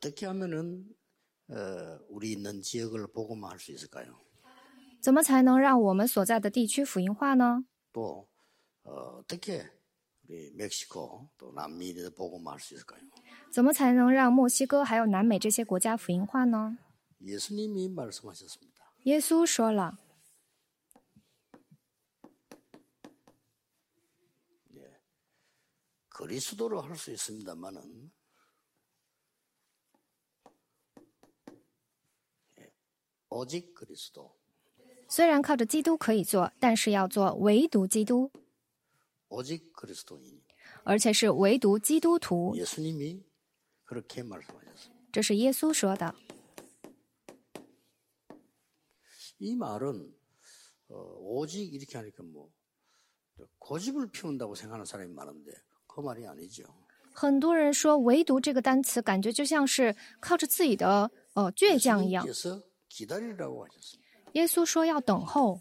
어떻게 하면은 우리 있는 지역을 복음화할 수 있을까요? 怎么才能让我们所在的地区福音化呢？ 또 어떻게 우리 멕시코 또 남미를 복음화할 수 있을까요? 怎么才能让墨西哥还有南美这些国家福音化呢？ 예수님이 말씀하셨습니다. 耶稣说了， 그리스도로 할 수 있습니다만은 오직 그리스도, 虽然靠着基督可以做，但是要做唯独基督， 오직 그리스도인. 而且是唯独基督徒。 예수님이 그렇게 말씀하셨습니다. 这是耶稣说的。 이 말은 오직 이렇게 하니까 뭐 고집을 피운다고 생각하는 사람이 많은데 그 말이 아니죠. 很多人说唯独这个单词感觉就像是靠着自己的倔强一样。 예수님께서 기다리라고 하셨습니다. 耶稣说要等候，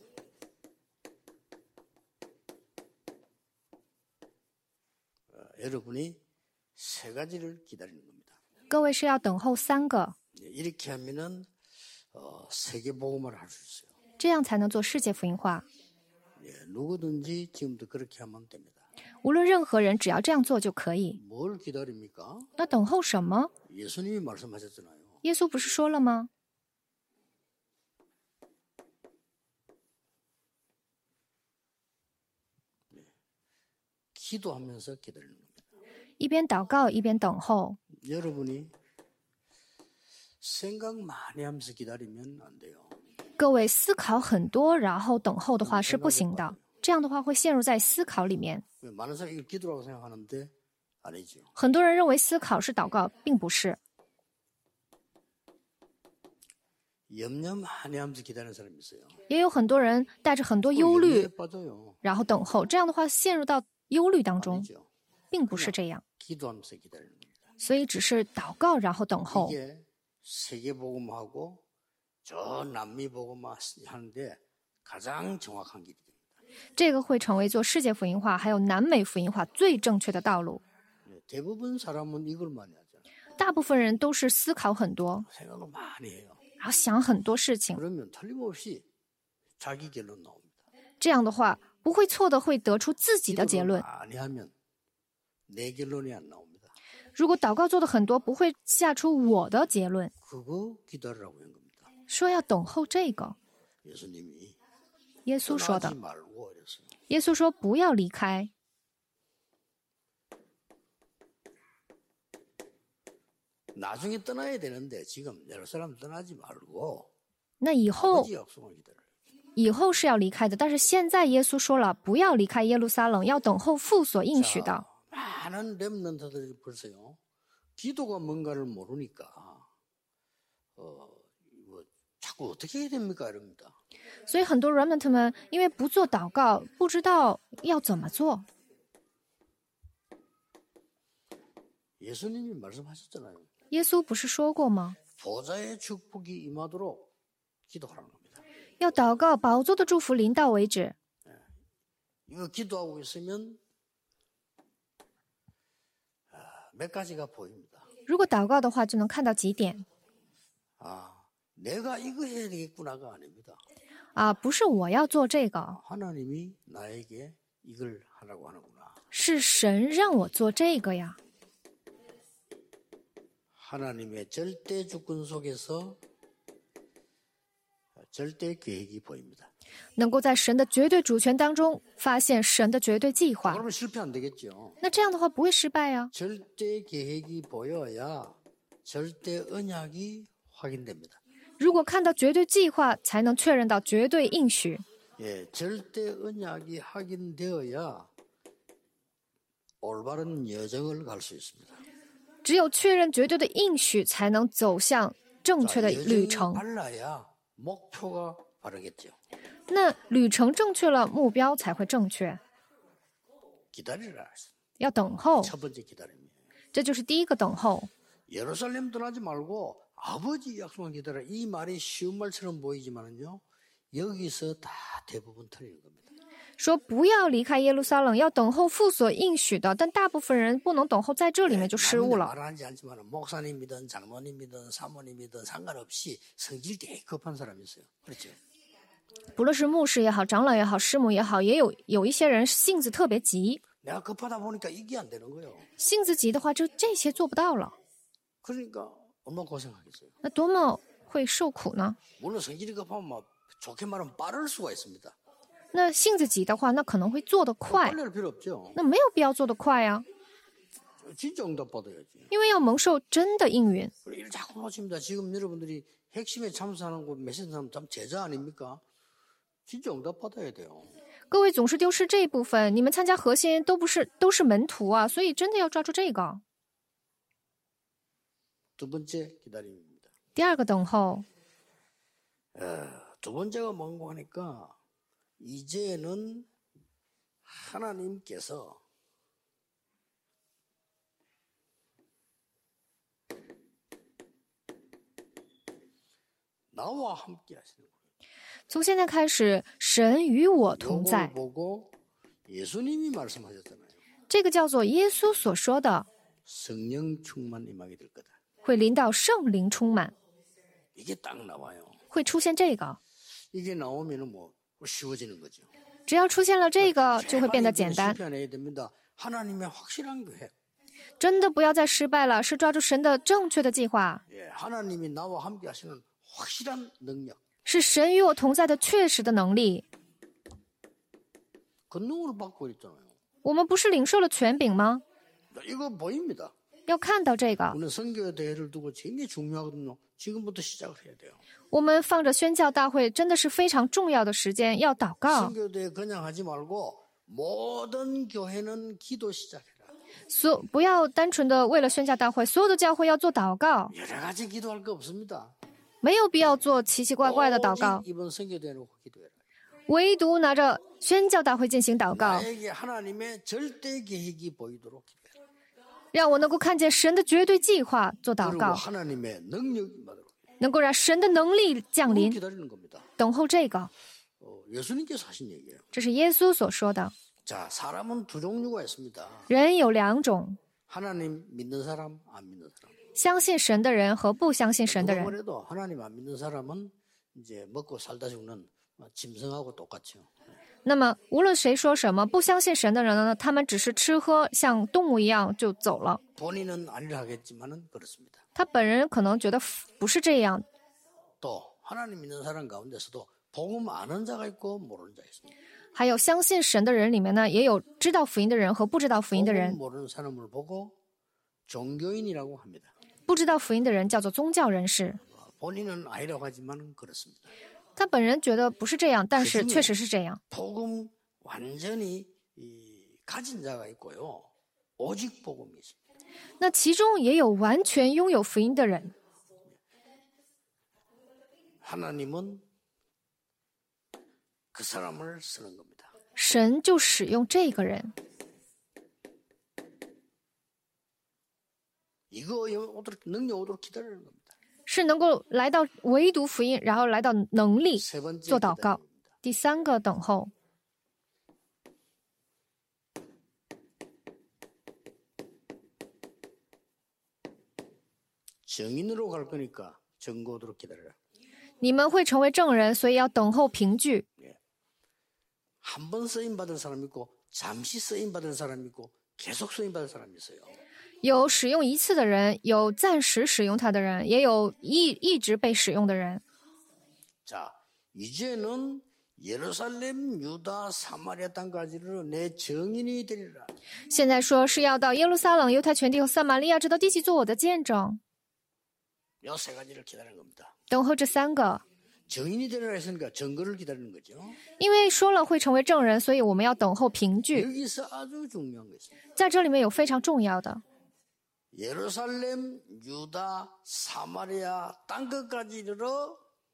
여러분이 세 가지를 기다리는 겁니다. 各位是要等候3个， 이렇게 하면은 세계 복음을 할 수 있어요. 这样才能做世界福音化。 누구든지 지금도 그렇게 하면 됩니다. 无论任何人，只要这样做就可以。 뭘 기다립니까? 那等候什么？ 예수님이 말씀하셨잖아요. 耶稣不是说了吗？ 기도하면서 기다리는 겁니다. 一边祷告一边等候。 여러분이 생각 많이 하면서 기다리면 안 돼요. 各位思考很多，然后等候的话是不行的。这样的话会陷入在思考里面。 많은 사람이 이걸 기도라고 생각하는데 아니죠. 很多人认为思考是祷告，并不是。 염려 많이 하면서 기다리는 사람이 있어요. 也有很多人带着很多忧虑， 염려에 빠져요. 然后等候。这样的话陷入到忧虑当中， 아니죠. 并不是这样。 기도하면서 기다리는 겁니다. 所以只是祷告，然后等候。 이게 세계 복음하고 저 남미 복음화 하는데 가장 정확한 길이 됩니다. 这个会成为做世界福音化还有南美福音化最正确的道路。 대부분 사람은 이걸 많이 하잖아요. 大部分人都是思考很多， 생각을 많이 해요. 然后想很多事情。 그러면 틀림없이 자기 결론 나옵니다. 这样的话不会错的，会得出自己的结 기도를 论。 많이 하면 내 결론이 안 나옵니다. 如果祷告做的很多，不会下出我的结论。 그거 기다리라고 한 겁니다. 说要等候这个， 예수님이 耶稣说 떠나지 的。 말고 이랬어요. 耶稣说不要离开。 나중에 떠나야 되는데 지금 예루살렘 떠나지 말고 那以后 아버지 약속을 기다려요. 以后是要离开的，但是现在耶稣说了，不要离开耶路撒冷，要等候父所应许的。 많은 렘넌트들이 벌써요. 기도가 뭔가를 모르니까 뭐 자꾸 어떻게 해야 됩니까 이럽니다. 所以很多 remnant 们因为不做祷告，不知道要怎么做。 예수님이 말씀하셨잖아요. 耶稣不是说过吗？ 보좌의 축복이 임하도록 기도하라는 겁니다. 要祷告宝座的祝福临到为止。 이거 기도하고 있으면 몇 가지가 보입니다. 如果祷告的话，就能看到几点 내가 이거 해야 되겠구나가 아닙니다. 啊，不是我要做这个， 하나님이 나에게 이걸 하라고 하는구나. 是神让我做这个呀。 하나님의 절대 주권 속에서 절대 계획이 보입니다. 能够在神的绝对主权当中发现神的绝对计划， 그러면 실패 안 되겠죠. 那这样的话不会失败呀。 절대 계획이 보여야 절대 언약이 확인됩니다. 如果看到绝对计划，才能确认到绝对应许。 예, 절대 언약이 확인되어야 올바른 여정을 갈 수 있습니다. 只有确认绝对的应许，才能走向正确的旅 여정이 程。 발라야 목표가 바르겠죠. 那旅程正确了，目标才会正确。 기다리라. 要等候， 첫 번째 기다림이에요. 这就是第一个等候。 예루살렘 떠나지 말고 아버지 약속만 기다려. 이 말이 쉬운 말처럼 보이지만은요. 여기서 다 대부분 틀리는 겁니다. 说不要离开耶路撒冷，要等候父所应许的。但大部分人不能等候，在这里面就失误了。 말하지 않지만 목사님이든 장로님이든 사모님이든 상관없이 성질 되게 급한 사람이 있어요. 그렇죠? 不论是牧师也好，长老也好，师母也好，也有一些人性子特别急。 내가 급하다 보니까 이게 안 되는 거예요. 性子急的话，这些做不到了， 그러니까 얼마나 고생하겠어요. 那多么会受苦呢？ 물론 성질이 급하면 막 좋게 말하면 빠를 수가 있습니다. 那性子急的话，那可能会做得快， 빨리 할 필요 없죠. 那没有必要做得快呀， 진짜 응답 받아야지. 因为要蒙受真的应允。 그리고 이를 자꾸 놓칩니다. 지금 여러분들이 핵심에 참석하는 곳 메시지 사람 참 제자 아닙니까? 진짜 응답 받아야 돼요. 各位总是丢失这一部分，你们参加核心都是门徒啊，所以真的要抓住这个。 두 번째 기다림입니다. 第二个等候， 두 번째가 뭔고 하니까 이제는 하나님께서 나와 함께 하시는 거예요. 从现在开始，神与我同 요걸 在， 보고 예수님이 말씀하셨잖아요. 这个叫做耶稣所说的， 성령 충만 임하게 될 거다. 会临到圣灵充满， 이게 딱 나와요. 会出现这个。 이게 나오면은 뭐 쉬워지는 거죠. 只要出现了这个，就会变得 제발 简单。 실패 안 해야 됩니다. 하나님의 확실한 계획. 真的不要再失败了，是抓住神的正确的计划， 예, 하나님이 나와 함께 하시는 확실한 능력. 是神与我同在的确实的能力。 권능을 받고 있잖아요. 我们不是领受了权柄吗？ 이거 보입니다. 要看到这个， 우리는 선교 대회를 두고 굉장히 중요하거든요. 지금부터 시작을 해야 돼요. 我们放着宣教大会真的是非常重要的时间，要祷告。 선교 대회 그냥 하지 말고 모든 교회는 기도 시작해라. 不要单纯的为了宣教大会，所有的教会要做祷告， 여러 가지 기도할 거 없습니다. 没有必要做奇奇怪怪的祷告， 오직 이번 선교 대회 놓고 기도해라. 唯独拿着宣教大会进行祷告， 나에게 하나님의 절대 계획이 보이도록 기도해라. 让我能够看见神的绝对计划，做祷 그리고 告， 하나님의 능력이 임하도록 能够让神的能力降临， 기다리는 겁니다. 等候这个。 예수님께서 하신 얘기예요. 这是耶稣所说的。 자, 사람은 두 종류가 있습니다. 人有两种， 하나님 믿는 사람, 안 믿는 사람. 相信神的人和不相信神的人。 그래도 하나님 안 믿는 사람은 이제 먹고 살다 죽는 짐승하고 똑같죠. 那么无论谁说什么，不相信神的人呢，他们只是吃喝，像动物一样就走了。 본인은 아니라 하겠지만은 그렇습니다. 他本人可能觉得不是这样。 또 하나님 믿는 사람 가운데서도 복음 아는 자가 있고 모르는 자가 있습니다. 还有相信神的人里面呢，也有知道福音的人和不知道福音的 복음 人。 모르는 사람을 보고 종교인이라고 합니다. 不知道福音的人叫做宗教人士， 본인은 아니라고 하지만은 그렇습니다. 他本人觉得不是这样，但是确实是这样。 복음 완전히 가진 자가 있고요. 오직 복음이 있습니다. 那其中也有完全拥有福音的人， 하나님은 그 사람을 쓰는 겁니다. 神就使用这个人。 이거 오도록 능력 오도록 기다리는 겁니다. 是能够来到唯独福音，然后来到能力 세 번째 做祷告。 기다림입니다. 第三个等候， 정인으로 갈 거니까 정고 오도록 기다려라. 你们会成为证人，所以要等候凭据。 한 번 쓰임 받을 사람 있고 잠시 쓰임 받을 사람 있고 계속 쓰임 받을 사람이 있어요. 有使用一次的人，有暂时使用他的人，也有一直被使用的人。 자, 이제는 예루살렘, 유다, 사마리아 땅까지를 내 정인이 되리라. 现在说是要到耶路撒冷、犹太全地和撒玛利亚，直到地极做我的见证。 이 세 가지를 기다리는 겁니다. 等候这三个， 정인이 되리라 했으니까 증거를 기다리는 거죠. 因为说了会成为证人，所以我们要等候凭据。 여기서 아주 중요한 거 있습니다. 在这里面有非常重要的， 예루살렘, 유다, 사마리아 땅끝까지 이르러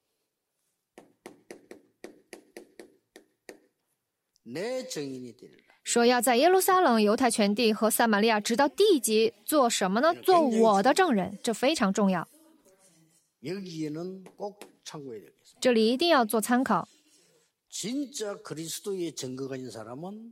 내 정인이 되리라. 说要在耶路撒冷、犹太全地和撒玛利亚，直到地极做什么呢？做我的证人，这非常重要。 여기에는 꼭 참고해야 되겠습니다. 这里一定要做参考。 진짜 그리스도의 증거가 있는 사람은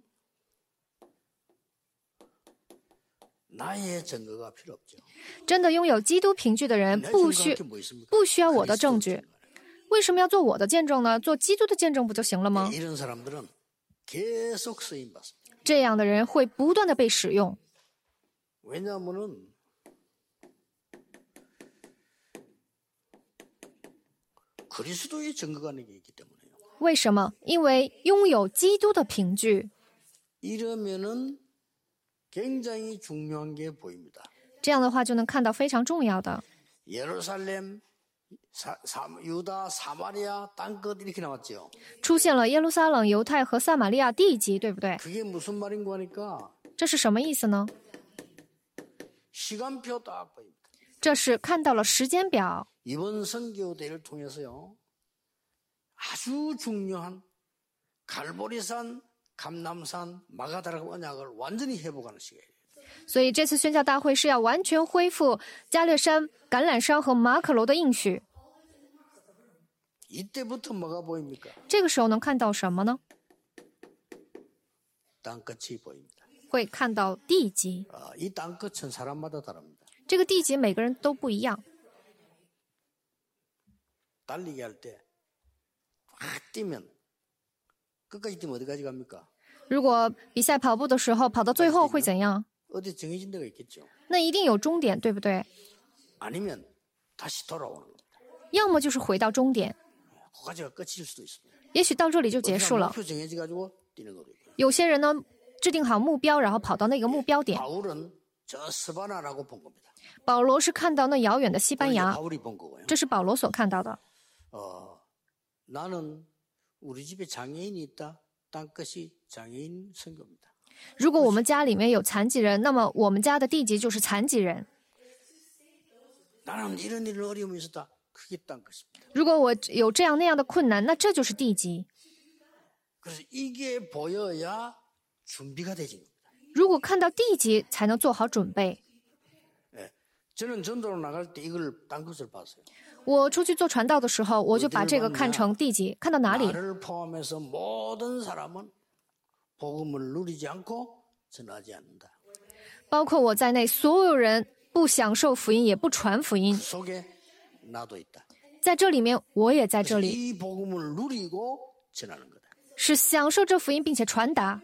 나의 증거가 필요 없죠. 真的拥有基督凭据的人 내 不 증거할 需 게 뭐 있습니까? 不需要我的 그리스도 证据， 증거. 为什么要做我的见证呢？做基督的见证不就行了吗？ 이런 사람들은 계속 쓰임 받습니다. 这样的人会不断的被使用， 왜냐하면은 그리스도의 증거가 내게 있기 때문에요. 为什么？因为拥有基督的凭据， 이러면은 굉장히 중요한 게 보입니다. 这样的话就能看到非常重要的。 예루살렘, 유다, 사마리아, 땅끝 이렇게 나왔죠. 出现了耶路撒冷、犹太和撒玛利亚地级，对不对？ 그게 무슨 말인가 하니까 这是什么意思呢？ 시간표 딱 보입니다. 这是看到了时间表。 이번 선교대를 통해서요. 아주 중요한 갈보리산, 감남산, 마가다락 언약을 완전히 회복하는 시기예요. 所以这次宣教大会是要完全恢复加略山、橄榄山和马可楼的应许。 이때부터 뭐가 보입니까? 这个时候能看到什么呢？ 땅끝이 보입니다. 会看到地级。 이 땅끝은 사람마다 다릅니다. 这个地级每个人都不一样。 달리기 할 때 확 뛰면 끝까지 뛰면 어디까지 갑니까? 如果比赛跑步的时候跑到最后会怎样？ 어디 정해진 데가 있겠죠. 那一定有终点，对不对？ 아니면 다시 돌아오는 겁니다. 要么就是回到终点， 거기가 끝일 수도 있습니다. 也许到这里就结束了。 목표 정해져 가지고 뛰는 것도 있고. 有些人呢制定好目标，然后跑到那个目标点。 바울은 저 스바나라고 본 겁니다. 保罗是看到那遥远的西班 이게 牙， 바울이 본 거고요. 这是保罗所看到的。 나는 우리 집에 장애인이 있다. 땅끝이 장애인 선교입니다. 如果我们家里面有残疾人，那么我们家的地级就是残疾人。 나는 이런 어려움이 있었다. 그게 땅끝입니다. 如果我有这样那样的困难，那这就是地级。 그래서 이게 보여야 준비가 되지. 如果看到地级，才能做好准备。 저는 전도로 나갈 때 이걸 땅끝을 봤어요. 我出去做传道的时候，我就把这个看成地级，看到哪里？ 나를 포함해서 모든 사람은 복음을 누리지 않고 전하지 않는다. 包括我在内，所有人不享受福音，也不传福音。 속에 나도 있다. 在这里面，我也在这里， 이 복음을 누리고 전하는 거다. 是享受这福音并且传达。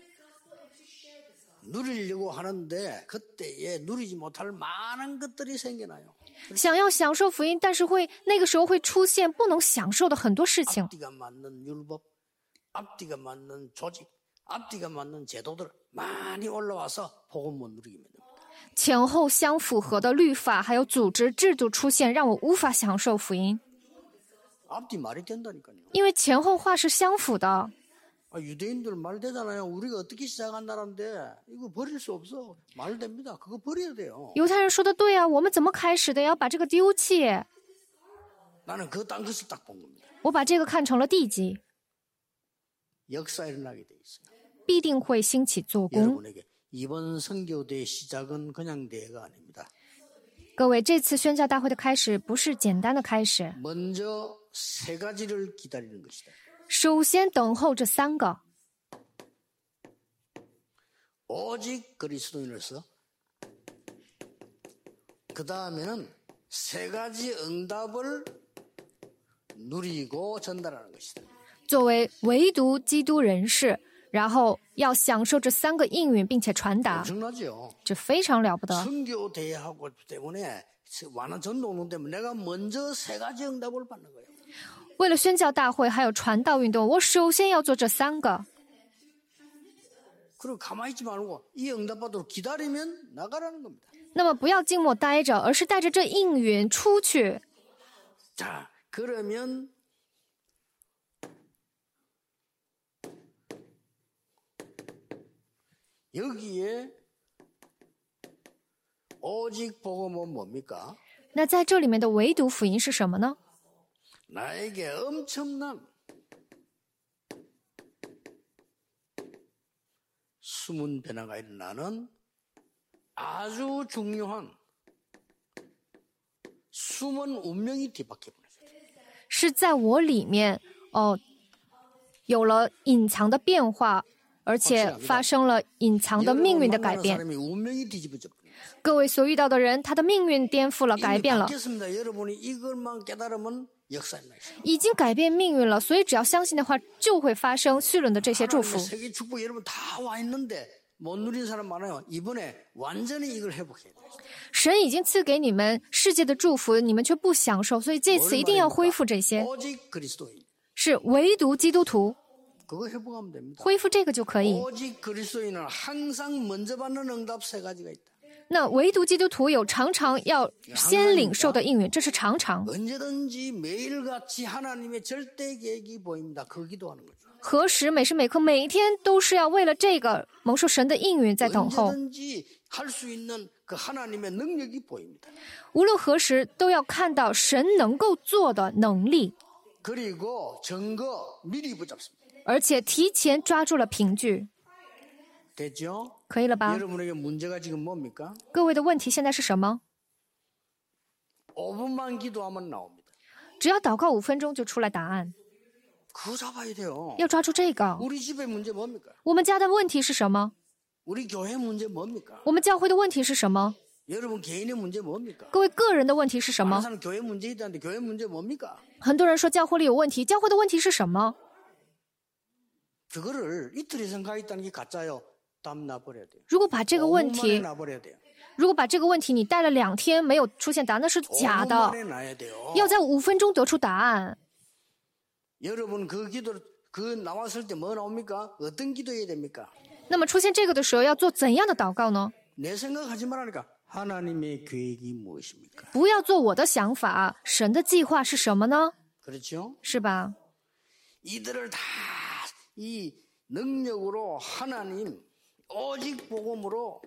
누리려고 하는데 그때에 누리지 못할 많은 것들이 생겨나요. 想要享受福音，但是那个时候会出现不能享受的很多事情。 앞뒤가 맞는 율법, 앞뒤가 맞는 조직, 앞뒤가 맞는 제도들 많이 올라와서 복음 못 누리게 됩니다. 前后相符合的律法还有组织制度出现，让我无法享受福音。 앞뒤 말이 된다니까요. 因为前后话是相符的。 유대인들 말 되잖아요. 우리가 어떻게 시작한 나라인데 이거 버릴 수 없어. 말 됩니다. 그거 버려야 돼요. 犹太人说的对啊，我们怎么开始的？要把这个丢弃。 나는 그 땅끝을 딱 본 겁니다. 我把这个看成了地级， 역사 일어나게 돼 있어요. 必定会兴起做工。 여러분에게 이번 선교대 시작은 그냥 대회가 아닙니다. 各位，这次宣教大会的开始不是简单的开始， 먼저 세 가지를 기다리는 것이다. 首先等候这三个， 오직 그리스도인으로서 그 다음에는 세 가지 응답을 누리고 전달하는 것이다. 作为唯独基督人士，然后要享受这三个应允，并且传达， 엄청나죠. 这非常了不得。 선교 대회하고 때문에 완한 전도 운동 때문에 내가 먼저 세 가지 응답을 받는 거예요. 为了宣教大会还有传道运动，我首先要做这三个。 그리고 가만히 있지 말고 이 응답 받도록 기다리면 나가라는 겁니다. 那么不要静默待着，而是带着这应允出去。 자, 그러면 여기에 오직 복음은 뭡니까? 那在这里面的唯独福音是什么呢？ 나에게 엄청난 숨은 변화가 일어나는 아주 중요한 숨은 운명이 뒤바뀌어 버렸어요. 是在我里面有了隐藏的变化，而且发生了隐藏的命运的改变。 사람이 운명이 뒤집어져. 各位所遇到的人，他的命运颠覆了，改变了， 바뀌었습니다. 여러분이 이것만 깨달으면 역사의 날씨. 已经改变命运了。所以只要相信的话，就会发生绪论的这些祝福。 하나님의 세계 축복 여러분 다 와 있는데 못 누린 사람 많아요. 이번에 완전히 이걸 회복해야 돼요. 神已经赐给你们世界的祝福，你们却不享受，所以这次一定要恢复这些。 오직 그리스도인. 是唯独基督徒 그거 회복하면 됩니다. 恢复这个就可以。 오직 그리스도인은 항상 먼저 받는 응답 세 가지가 있다. 那唯独基督徒有常常要先领受的应允，这是常常。 언제든지 매일같이 하나님의 절대 계획이 보입니다. 그 기도하는 거죠. 何时每时每刻每一天都是要为了这个蒙受神的应允在等候， 언제든지 할 수 있는 그 하나님의 능력이 보입니다. 无论何时都要看到神能够做的能力， 그리고 증거 미리 붙잡습니다. 而且提前抓住了凭据， 됐죠? 可以了吧？ 여러분에게 문제가 지금 뭡니까? 各位的问题现在是什么？ 5분만 기도하면 나옵니다. 只要祷告5分钟就出来答案， 그거 잡아야 돼요. 要抓住这个。 우리 집의 문제 뭡니까? 我们家的问题是什么？ 우리 교회 문제 뭡니까? 我们教会的问题是什么？ 여러분 개인의 문제 뭡니까? 各位个人的问题是什 많은 么？ 사람 교회 문제 있다는데 교회 문제 뭡니까? 很多人说教会里有问题，教会的问题是什么？ 그거를 이틀 이상 가 있다는 게 가짜요. 답 놔버려야 돼요. 如果把这个问 5분 만에 题， 놔버려야 돼요. 如果把这个问题你带了2天没有出现答案，那是假 5분 的。 만에 놔야 돼요. 要在5分钟得出答案。 여러분 그 기도를 그 나왔을 때 뭐 나옵니까? 어떤 기도해야 됩니까? 那么出现这个的时候，要做怎样的祷告呢？ 내 생각하지 말라니까 하나님의 계획이 무엇입니까? 不要做我的想法，神的计划是什么呢？ 그렇죠? 是吧？ 이들을 다 이 능력으로 하나님 오직 복음으로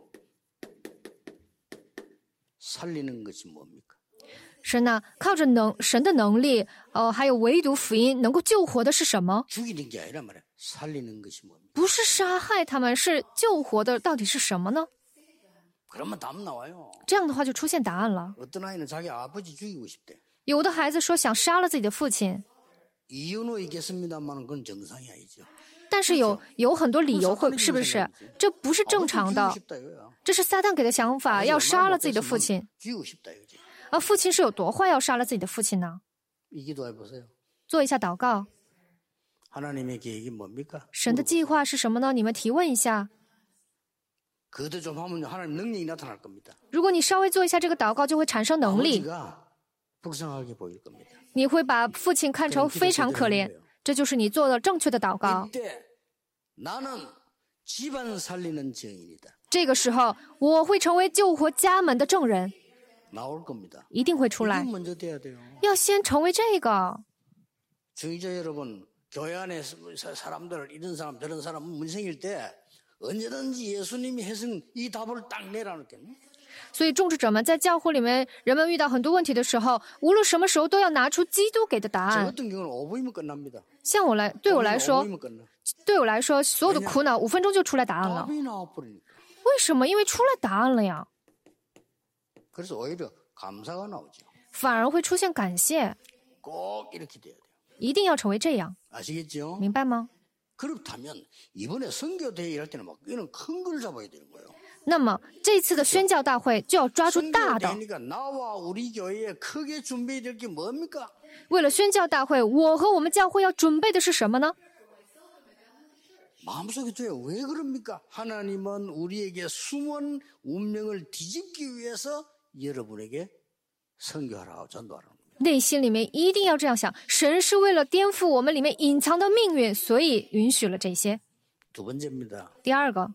살리는 것이 뭡니까? 神呐，靠着神的能力，还有唯独福音能够救活的是什么？ 죽이는 게 아니란 말이야. 살리는 것이 뭡니까? 不是杀害他们，是救活的，到底是什么呢？ 그러면 답 나와요. 这样的话就出现答案了。 어떤 아이는 자기 아버지 죽이고 싶대. 有的孩子说想杀了自己的父亲， 이유는 있겠습니다만 그건 정상이 아니죠. 但是有很多理由会，是不是？这不是正常 아버지 的 죽이고 ， 싶다 이거야. 这是撒旦给的想法，要杀了自己的父亲。 죽이고 싶다 이거지. 而父亲是有多坏，要杀了自己的父亲呢？ 이 기도해 보세요. 做一下祷告， 하나님의 계획이 뭡니까? 神的计划是什么呢？你们提问一下。 그것도 좀 하면 하나님 능력이 나타날 겁니다. 如果你稍微做一下这个祷告，就会产生能力。 아버지가 불쌍하게 보일 겁니다. 你会把父亲看成非常可怜，这就是你做的正确的祷告。 이때 나는 집안 살리는 증인이다. 这个时候，我会成为救活家门的证人， 나올 겁니다. 一定会出 이게 来。 먼저 돼야 돼요. 要先成为这个。 중위자 여러분, 교회 안에 사람들 이런 사람 저런 사람 문제 생길 때 언제든지 예수님이 해준 이 답을 딱 내라는 게. 所以众志者们在教会里面，人们遇到很多问题的时候，无论什么时候都要拿出基督给的答 저 案。 같은 경우는 5분이면 끝납니다. 像对我来说， 5분이면 끝나. 对我来说，所有的苦恼5分钟就出来答案了。 답이 나와버리니까. 为什么？因为出来答案了呀， 그래서 오히려 감사가 나오죠. 反而会出现感谢。 꼭 이렇게 돼야 돼요. 一定要成为这样， 아시겠죠? 明白吗？ 그렇다면 이번에 선교대회 일할 때는 막 이런 큰 걸 잡아야 되는 거예요. 那么这次的宣教大会就要抓住大的。 선교대회니까 나와 우리 교회에 크게 준비해야 될 게 뭡니까? 为了宣教大会，我和我们教会要准备的是什么呢？ 마음속에 돼요. 왜 그럽니까? 하나님은 우리에게 숨은 운명을 뒤집기 위해서 여러분에게 선교하라고 전도하라는 겁니다. 内心里面一定要这样想，神是为了颠覆我们里面隐藏的命运，所以允许了这些。 두 번째입니다. 第二个，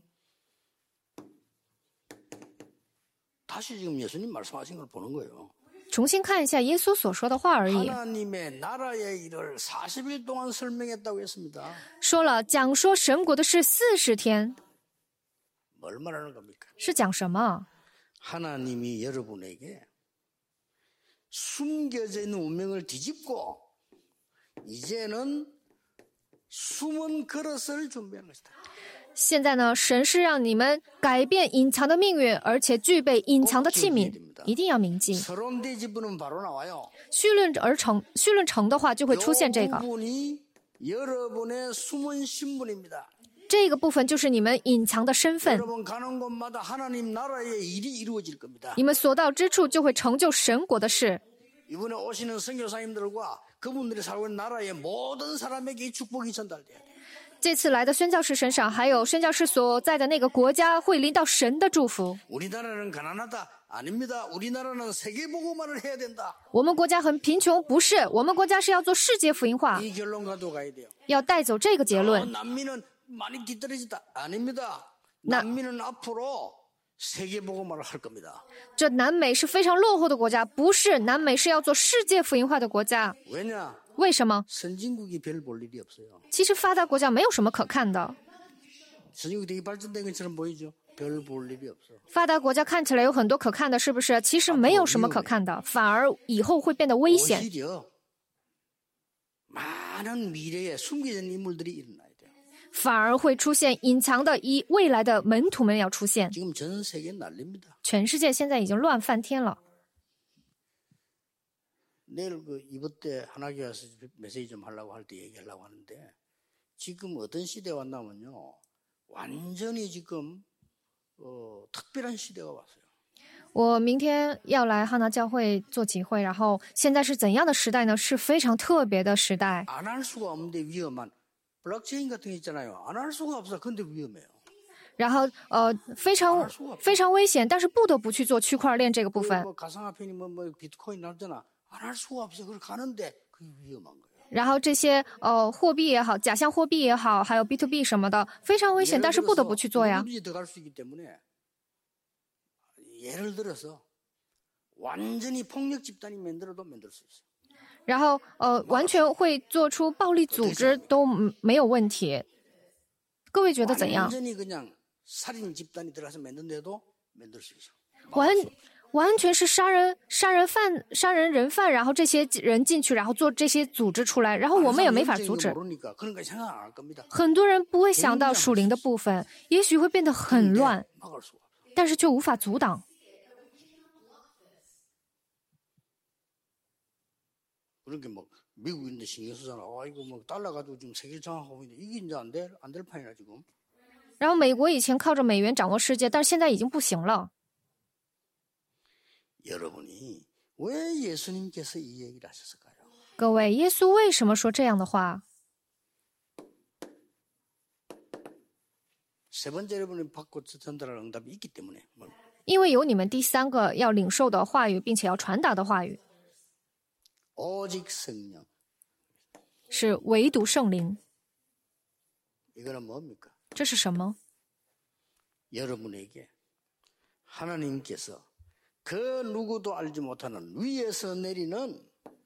다시 지금 예수님 말씀하신 걸 보는 거예요. 重新看一下耶稣所说的话而已。 하나님의 나라의 일을 40일 동안 설명했다고 했습니다. 说了讲说神国的事40天， 뭘 말하는 겁니까? 是讲什么？ 하나님이 여러분에게 숨겨져 있는 운명을 뒤집고 이제는 숨은 그릇을 준비하는 것이다. 现在呢，神是让你们改变隐藏的命运，而且具备隐藏的器皿，一定要铭记。 서론 뒤집으면 바로 나와요. 绪论成的话，就会出现这个。 이 부분이 여러분의 숨은 신분입니다. 这个部分就是你们隐藏的身份， 여러분 가는 곳마다 하나님 나라의 일이 이루어질 겁니다. 你们所到之处就会成就神国的事。 이번에 오시는 선교사님들과 그분들이 살고 있는 나라의 모든 사람에게 이 축복이 전달돼야 돼요. 这次来的宣教士身上，还有宣教士所在的那个国家，会临到神的祝福。 우리나라는 가난하다? 아닙니다. 우리나라는 세계복음화를 해야 된다. 我们国家很贫穷，不是，我们国家是要做世界福音化， 이 결론 가지고 가야 돼요. 要带走这个结论。 난민은 많이 뒤떨어지다. 아닙니다. 난민은 앞으로 세계복음화를 할 겁니다. 这南美是非常落后的国家，不是，南美是要做世界福音化的国家。 왜냐? 为什么？ 선진국이 별 볼 일이 없어요. 其实发达国家没有什么可看的， 선진국이 되게 발전된 것처럼 보이죠? 별 볼 일이 없어. 发达国家看起来有很多可看的，是不是？其实没有什么可看的，反而以后会变得危险。 오히려 많은 미래에 숨겨진 인물들이 일어나야 돼요. 反而会出现隐藏的未来的门徒们要出现。 지금 전 세계 난립니다. 全世界现在已经乱翻天了。 내일 그 이번 때 하나교회 와서 메시지 좀 하려고 할 때 얘기하려고 하는데 지금 어떤 시대에 왔냐면요. 완전히 지금 특별한 시대가 왔어요. 我明天要来哈拿教会做集会，然后现在是怎样的时代呢？是非常特别的时代。 안 할 수가 없는데 위험한 블록체인 같은 게 있잖아요. 안 할 수가 없어. 근데 위험해요. 然后非常危险，但是不得不去做区块链这个部分。 뭐 가상화폐니 뭐 비트코인 나오잖아. 안 할 수가 없어. 그걸 가는데 그게 위험한 거예요. 然后这些货币也好，假象货币也好，还有 B2B 什么的，非常危险，但是不得不去做呀。 누구든지 들어갈 수 있기 때문에 예를 들어서 완전히 폭력 집단이 만들어도 만들 수 있어요. 然后完全会做出暴力组织都没有问题。各位觉得怎样？ 완전히 그냥 살인 집단이 들어가서 만든데도 만들 수 있어. 完全是杀人人犯，然后这些人进去，然后做这些组织出来，然后我们也没法阻止。 모르니까 그런 거 생각 안 할 겁니다. 很多人不会想到属灵的部分，也许会变得很乱， 막을 수가 없어. 但是却无法阻挡。 그렇게 막 미국인들 신경 쓰잖아. 이거 뭐 달러 가지고 지금 세계 장악하고 있는데 이게 이제 안 될 판이라 지금. 然后美国以前靠着美元掌握世界，但是现在已经不行了。 여러분이 왜 예수님께서 이 얘기를 하셨을까요? 各位，耶稣为什么说这样的话？ 세 번째 여러분이 받고 전달할 응답이 있기 때문에. 因为有你们第三个要领受的话语，并且要传达的话语， 오직 성령. 是唯独圣灵。 이거는 뭡니까? 这是什么？ 여러분에게 하나님께서 그 누구도 알지 못하는 위에서 내리는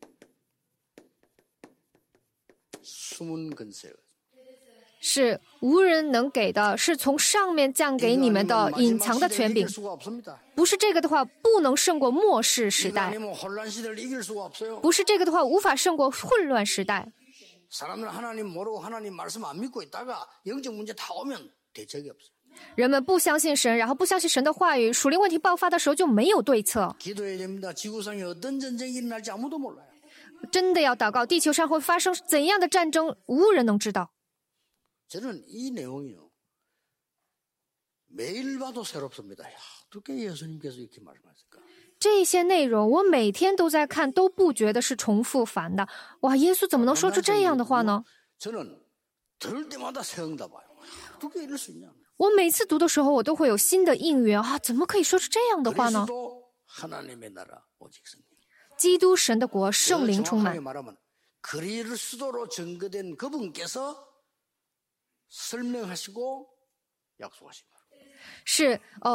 숨은 권세. 是无人能给的，是从上面降给你们的隐藏的权柄。不是这个的话，不能胜过末世时代；不是这个的话，无法胜过混乱时代。 사람들 하나님 모르고 하나님 말씀 안 믿고 있다가 영적 문제 다 오면 대책이 없어요. 人们不相信神，然后不相信神的话语，属灵问题爆发的时候就没有对策。 기도해야 됩니다. 지구상에 어떤 전쟁이 일어날지 아무도 몰라요. 真的要祷告，地球上会发生怎样的战争，无人能知道。 저는 이 내용이요. 매일 봐도 새롭습니다. 야, 어떻게 예수님께서 이렇게 말씀하실까? 这些内容我每天都在看，都不觉得是重复烦的。哇，耶稣怎么能说出这样的话呢？ 저는 들을 때마다 새 응답 와요. 어떻게 이럴 수 있냐? 我每次读的时候，我都会有新的应允啊！怎么可以说出这样的话呢？ 그리스도 하나님의 나라 오직 성령. 基督神的国，圣灵充满。 정확하게 말하면 그리스도로 증거된 그분께서 설명하시고 약속하신 거예요. 是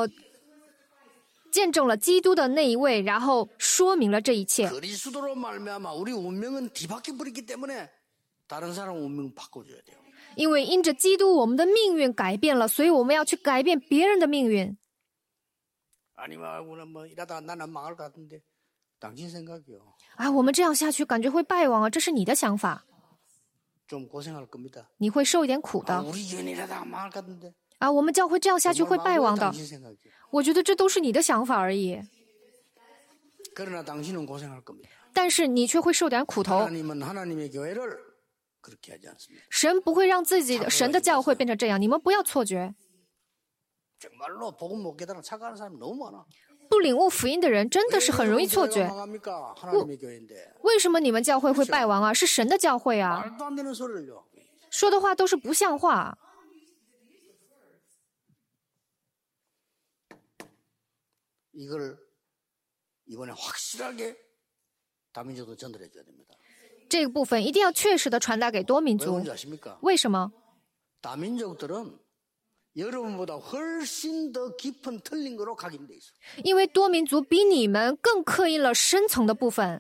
见证了基督的那一位，然后说明了这一切。 그리스도로 말미암아 우리 운명은 뒤바뀌어 버렸기 때문에 다른 사람 운명 바꿔줘야 돼요. 因为因着基督，我们的命运改变了，所以我们要去改变别人的命运。 아니면 뭐 이러다 나는 망할 것 같은데 당신 생각이요. 啊，我们这样下去感觉会败亡啊，这是你的想法， 좀 고생할 겁니다. 你会受一点苦的。 우리 교회 이러다가 망할 것 같은데. 啊，我们教会这样下去会败亡的。 당신 생각이요. 我觉得这都是你的想法而已， 그러나 당신은 고생할 겁니다. 但是你却会受点苦头。 하나님은 하나님의 교회를 神不会让自己的神的教会变成这样，你们不要错觉。 정말로 복음 못 깨달아 착각하는 사람이 너무 많아. 不领悟福音的人真的是很容易错觉。 하나님의 교회인데. 为什么你们教会会败亡啊？是神的教会啊， 말도 안 되는 소리를요. 说的话都是不像话。 이걸 이번에 확실하게 다민족도 전달해 줘야 됩니다. 这个部分一定要确实的传达给多民 왜 族。 그런지 아십니까? 为什么？ 다민족들은 여러분보다 훨씬 더 깊은 틀린 거로 각인돼 있어. 因为多民族比你们更刻印了深层的部分。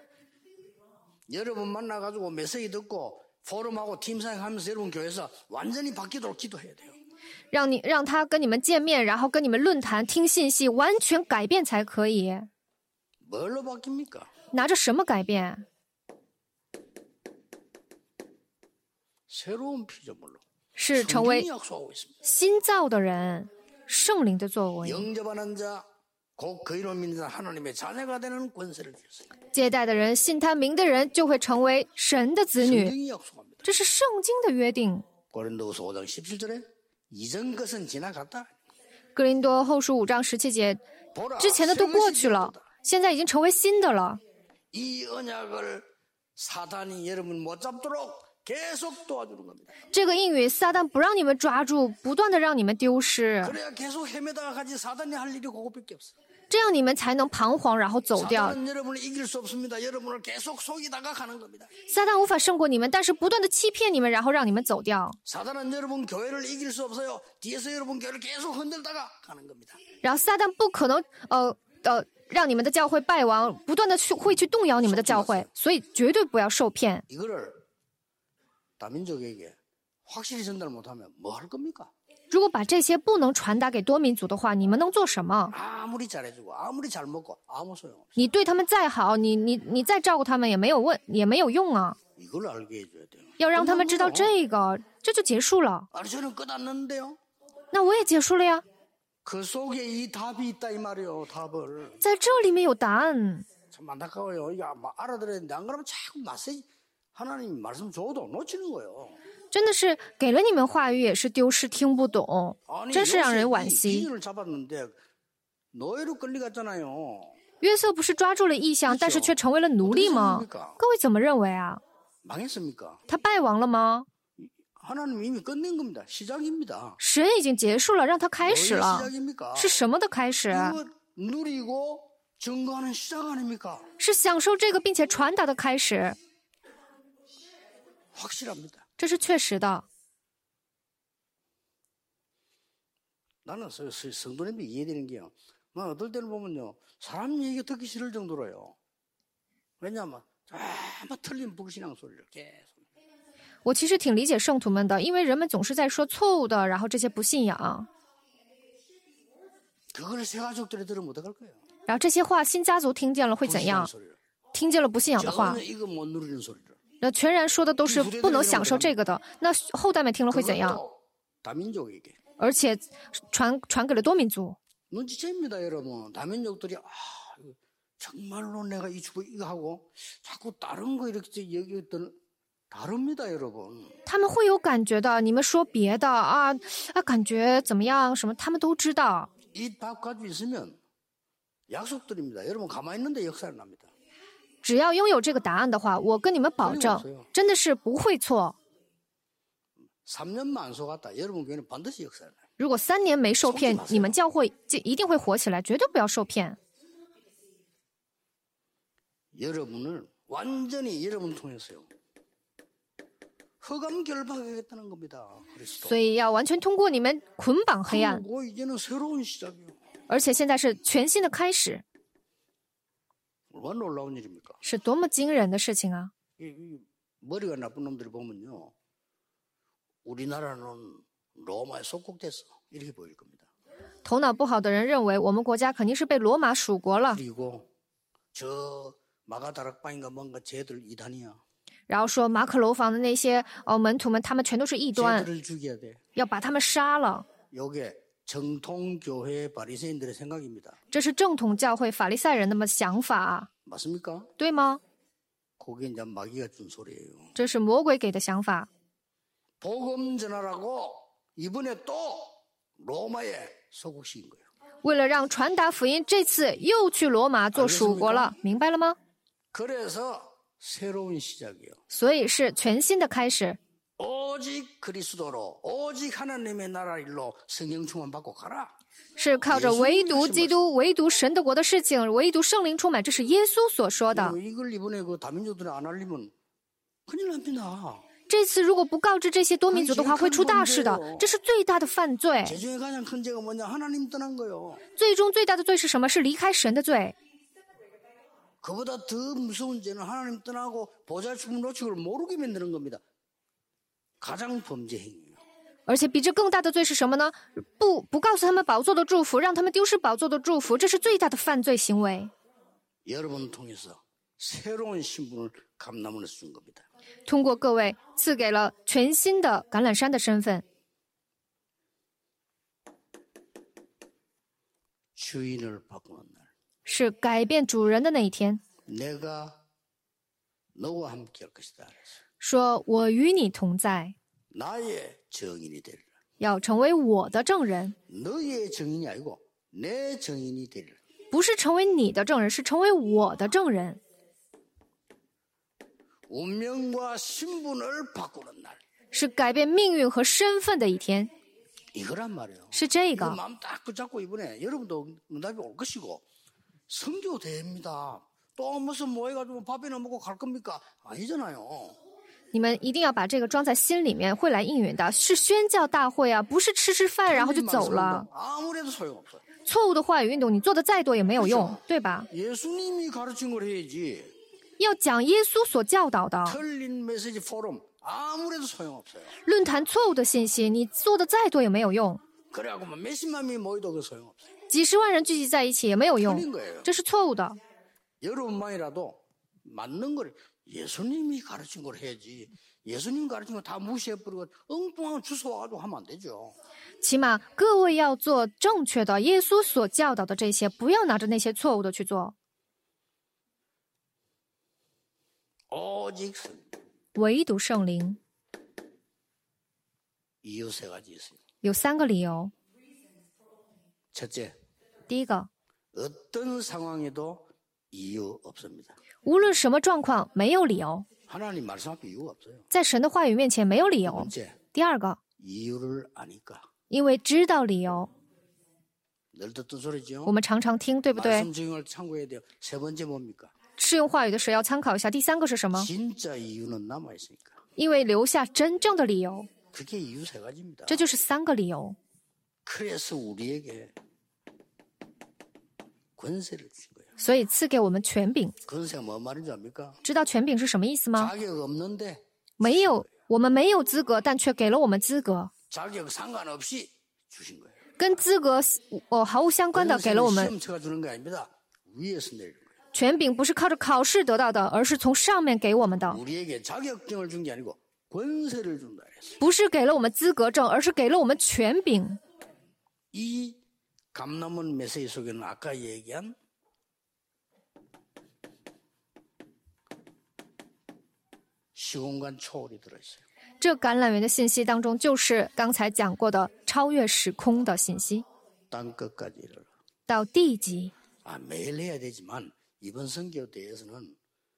여러분 만나가지고 메시지 듣고 포럼하고 팀 사역하면서 여러분 교회에서 완전히 바뀌도록 기도해야 돼요. 让他跟你们见面，然后跟你们论坛听信息，完全改变才可以。 뭘로 바뀝니까? 拿着什么改变？ 새로운 피조물로. 是成为 성경이 약속하고 있습니다. 新造的人，圣灵的作为。 영접하는 자, 곧 그 이름 믿는 자 하나님의 자녀가 되는 권세를 주셨어요. 接待的人，信他名的人，就会成为神的子女。 성경이 약속합니다. 这是圣经的约定。 고린도후서 5장 17절에 이전 것은 지나갔다. 哥林多后书5章17节， 보라, 之前的都过去了， 现在已经成为新的了。 이 언약을 사단이 여러분 못 잡도록 계속 도와주는 겁니다. 这个应允，撒旦不让你们抓住，不断的让你们丢失， 그래야 계속 헤매다가 가지 사단이 할 일이 그거밖에 없어. 这样你们才能彷徨，然后走掉。 사단은 여러분을 이길 수 없습니다. 여러분을 계속 속이다가 가는 겁니다. 撒旦无法胜过你们，但是不断的欺骗你们，然后让你们走掉。 사단은 여러분 교회를 이길 수 없어요. 뒤에서 여러분 교회를 계속 흔들다가 가는 겁니다. 然后撒旦不可能让你们的教会败亡，不断的会去动摇你们的教会，所以绝对不要受骗。 이거를 다민족에게 확실히 전달 못하면 뭐 할 겁니까? 如果把这些不能传达给多民族的话，你们能做什么？ 아무리 잘해주고 아무리 잘 먹고 아무 소용없어. 你对他们再好，你再照顾他们也没有用啊！ 이걸 알게 해줘야 돼요. 要让他们知道这个，这就结束了。 아니 저는 끝났는데요. 那我也结束了呀， 그 속에 이 답이 있다 이 말이에요. 답을. 在这里面有答案。 참 안타까워요. 이게 알아들어야 되는데 안 그러면 자꾸 메시지 하나님 말씀 줘도 놓치는 거예요. 真的是给了你们话语，也是丢失，听不懂， 아니 真是让人惋 요셉이 惜。 기준을 잡았는데 노예로 끌려갔잖아요. 约瑟不是抓住了意象，但是却成为了奴隶吗？各位怎么认为啊？ 망했습니까? 他败亡了吗？ 하나님 이미 끝낸 겁니다. 시작입니다. 神已经结束了，让他开始 뭐의 了。 시작입니까? 是什么的开始？ 이거 누리고 증거하는 시작 아닙니까? 是享受这个并且传达的开始， 확실합니다. 这是确实的。 나는 성도님이 이해되는 게요. 난 어떨 때는 보면요. 사람 얘기 듣기 싫을 정도로요. 왜냐하면 아무 틀린 불신앙 소리를 계속. 我其实挺理解圣徒们的，因为人们总是在说错误的，然后这些不信仰， 그걸 새 가족들이 들으면 어떡할 거예요? 然后这些话新家族听见了会怎 불신앙 样？ 소리를. 听见了不信仰的话， 전혀 이거 못 누리는 소리를. 那全然说的都是不能享受这个的，那后代们听了会怎样？ 그것도 다민족에게. 而且传给了多民族。 눈치챕니다, 여러분. 다민족들이 정말로 내가 이 주고 이거 하고 자꾸 다른 거 이렇게 얘기했던 다릅니다, 여러분. 他们会有感觉的，你们说别的感觉怎么样？什么他们都知道。 이 답 가지고 있으면 약속드립니다. 여러분 가만히 있는데 역사를 납니다. 只要拥有这个答案的话，我跟你们保证，真的是不会错。 3년만 안 속았다. 여러분 교회는 반드시 역사를 나요. 如果3年没受骗，你们教会就一定会火起来，绝对不要受骗。 여러분을 완전히 여러분 통해서요. 흑암 결박하겠다는 겁니다. 그리스도. 所以要完全通过你们捆绑黑暗， 그리고 이제는 새로운 시작이에요. 而且现在是全新的开始， 얼마나 놀라운 일입니까? 是多么惊人的事情啊！ 이 머리가 나쁜 놈들이 보면요. 우리나라는 로마에 속국됐어. 이렇게 보일 겁니다. 头脑不好的人认为我们国家肯定是被罗马属国了， 그리고 저 마가다락방인가 뭔가 쟤들 이단이야. 然后说马可楼房的那些门徒们，他们全都是异端， 쟤들을 죽여야 돼. 要把他们杀了。 요게 정통교회 바리새인들의 생각입니다. 这是正统教会法利赛人的想法， 맞습니까? 对吗？ 그게 이제 마귀가 준 소리예요. 这是魔鬼给的想法。 복음 전하라고 이번에 또 로마에 소국시킨 거예요. 为了让传达福音，这次又去罗马做属国了，明白了吗？ 그래서 새로운 시작이요. 所以是全新的开始， 오직 그리스도로 오직 하나님의 나라 일로 성령 충만 받고 가라. 是靠着唯独基督、唯独神的国的事情、唯独圣灵充满，这是耶稣所说的。 이걸 이번에 그 다민족들이 안 알리면 큰일 납니다. 这次如果不告知这些多民族的话，会出大事的，这是最大的犯罪。 죄중에 가장 큰 죄가 뭐냐? 하나님 떠난 거요. 最终最大的罪是什么？是离开神的罪。 그보다 더 무서운 죄는 하나님 떠나고 보좌 주문 놓치고를 모르게 만드는 겁니다. 가장 범죄 행위예요. 而且比这更大的罪是什么呢？不告诉他们宝座的祝福，让他们丢失宝座的祝福，这是最大的犯罪行为。 여러분을 통해서 새로운 신분을 감남원에서 준 겁니다. 通过各位赐给了全新的橄榄山的身份， 주인을 바꾸는 날. 是改变主人的那一天。 내가 너와 함께 할 것이다. 说我与你同在， 나의 정인이 되리라. 要成为我的证人， 너의 정인이 아니고 내 정인이 되리라. 不是成为你的证人，是成为我的证人。 운명과 신분을 바꾸는 날. 是改变命运和身份的一天， 이거란 말이에요. 是这 그 个。 마음 딱 붙잡고 이번에 여러분도 응답이 올 것이고 선교대회입니다. 또 무슨 뭐 해가지고 밥이나 먹고 갈 겁니까? 아니잖아요. 你们一定要把这个装在心里面，会来应允的。是宣教大会啊，不是吃饭然后就走了。 아무래도 소용없어요. 错误的话语运动，你做的再多也没有用，对吧？ 예수님이 가르친 걸 해야지. 要讲耶稣所教导的。 틀린 메시지 포럼 아무래도 소용없어요. 论坛错误的信息，你做的再多也没有用。 그래갖고 뭐 몇십만 명이 모여도 그 소용없어요. 几十万人聚集在一起也没有 틀린 用， 거예요. 这是错误的。 여러분만이라도 맞는 걸 예수님이 가르친 걸 해야지. 예수님 가르친 거 다 무시해버리고 엉뚱한 주워 와가지고 하면 안 되죠. 起码各位要做正确的，耶稣所教导的这些，不要拿着那些错误的去做。 오직 唯独圣灵 이유 세 가지 있어요. 有3个理由。 첫째, 第一个， 어떤 상황에도 이유 없습니다. 无论什么状况，没有理由， 하나님 말씀 앞에 이유가 없어요. 在神的话语面前没有理由。 번째, 第二个， 이유를 아니까. 因为知道理由， 늘 듣던 소리죠. 我们常常听，对不对？ 말씀 증언을 참고해야 돼요. 세 번째 뭡니까? 适用话语的时候要参考一下。第3个是什么？ 진짜 이유는 남아있으니까. 因为留下真正的理由， 그게 이유 세 가지입니다. 这就是3个理由。 그래서 우리에게 권세를 주신 거예요. 所以赐给我们权柄。 권세가 뭐 말인지 압니까? 知道权柄是什么意思吗？ 자격 없는데 没有，我们没有资格，但却给了我们资格， 자격 상관없이 주신 거예요. 跟资格毫无相关的给了我们 시험체가 주는 게 아닙니다. 위에서 내리는 거예요. 权柄，不是靠着考试得到的，而是从上面给我们的， 우리에게 자격증을 준 게 아니고 권세를 준다 그랬어요. 不是给了我们资格证，而是给了我们权柄。 이 감람원 메시지 속에는 아까 얘기한 시공간 초월이 들어있어요. 这橄榄园的信息当中，就是刚才讲过的超越时空的信息， 땅 끝까지 이르러. 到地极。 매일 해야 되지만 이번 선교 대회에서는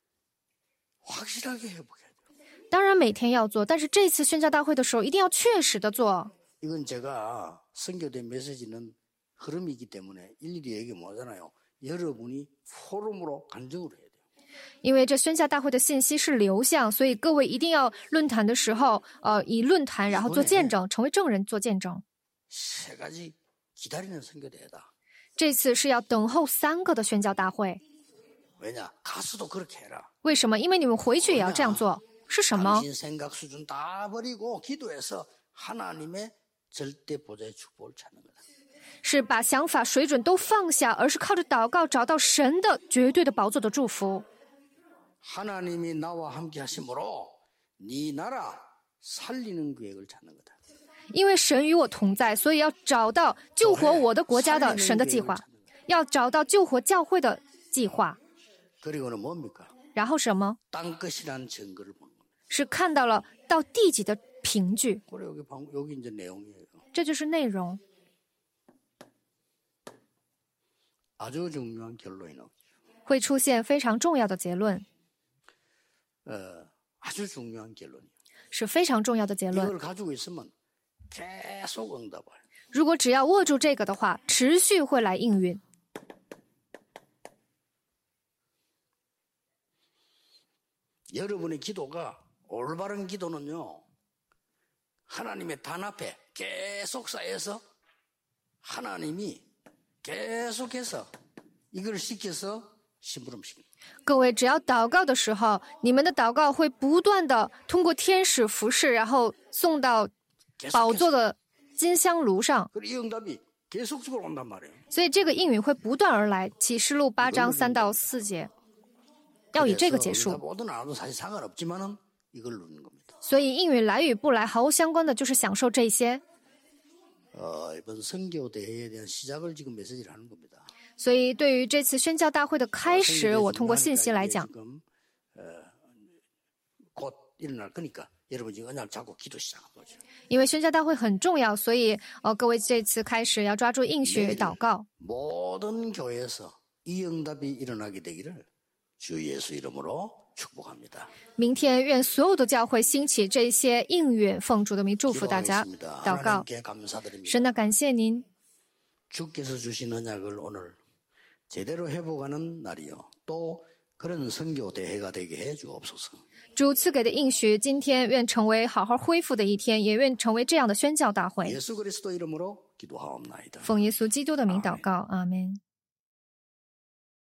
확실하게 회복해야 돼요. 当然每天要做，但是这次宣教大会的时候，一定要确实的做。 이건 제가 선교대 메시지는 흐름이기 때문에 일일이 얘기 못하잖아요. 여러분이 포럼으로 간증을 해야 돼요. 因为这宣教大会的信息是流向，所以各位一定要论坛的时候，以论坛然后做见证，成为证人做见证。 세 가지 기다리는 선교대회다. 这次是要等候3个的宣教大会。 왜냐? 가수도 그렇게 해라. 为什么？因为你们回去也要这样做。是什么？ 당신 생각 수준 다 버리고 기도해서 하나님의 절대 보좌의 축복을 찾는 거다. 是把想法水准都放下，而是靠着祷告找到神的绝对的宝座的祝福。 하나님이 나와 함께 하심으로 네 나라 살리는 계획을 찾는 거다. 因为神与我同在，所以要找到救活我的国家的神的计划，要找到救活教会的计划。 그리고는 뭡니까? 然后什么？ 땅끝이라는 증거를 본 겁니다. 是看到了到地极的凭据， 그래 여기 이제 내용이에요. 这就是内容， 아주 중요한 결론이 나오죠. 会出现非常重要的结论， 아주 중요한 결론이에요. 是非常重要的结论。 이걸 가지고 있으면 계속 응답을. 如果只要握住这个的话，持续会来应允。 여러분의 기도가 올바른 기도는요, 하나님의 단합에 계속 쌓여서 하나님이 계속해서 이걸 시켜서 심부름시킵니다. 各位，只要祷告的时候，你们的祷告会不断的通过天使服侍，然后送到宝座的金香炉上， 그리고 이 응답이 계속적으로 온단 말이에요. 所以这个应允会不断而来。启示录8章3到4节，要以这个结 응답 束。 오든 안 와도 사실 상관없지만은 이걸 누리는 겁니다. 所以应允来与不来毫无相关的，就是享受这些。 이번 선교 대회에 대한 시작을 지금 메시지를 하는 겁니다. 所以对于这次宣教大会的开始，我通过信息来讲。 지금 곧 일어날 거니까 여러분 지금 언약 잡고 기도 시작한 거죠. 因为宣教大会很重要，所以各位这次开始要抓住应许祷告。 모든 교회에서 이 응답이 일어나게 되기를 주 예수 이름으로 축복합니다. 明天愿所有的教会兴起这些应允，奉主的名祝福大家。 기도하겠습니다. 祷告， 하나님께 감사드립니다. 神的感谢您， 주께서 주신 언약을 오늘 제대로 회복하는 날이요. 또 그런 선교 대회가 되게 해 주옵소서. 主赐给的应许，今天愿成为好好恢复的一天，也愿成为这样的宣教大会。 예수 그리스도 이름으로 기도하옵나이다. 奉耶稣基督的名祷告，阿门。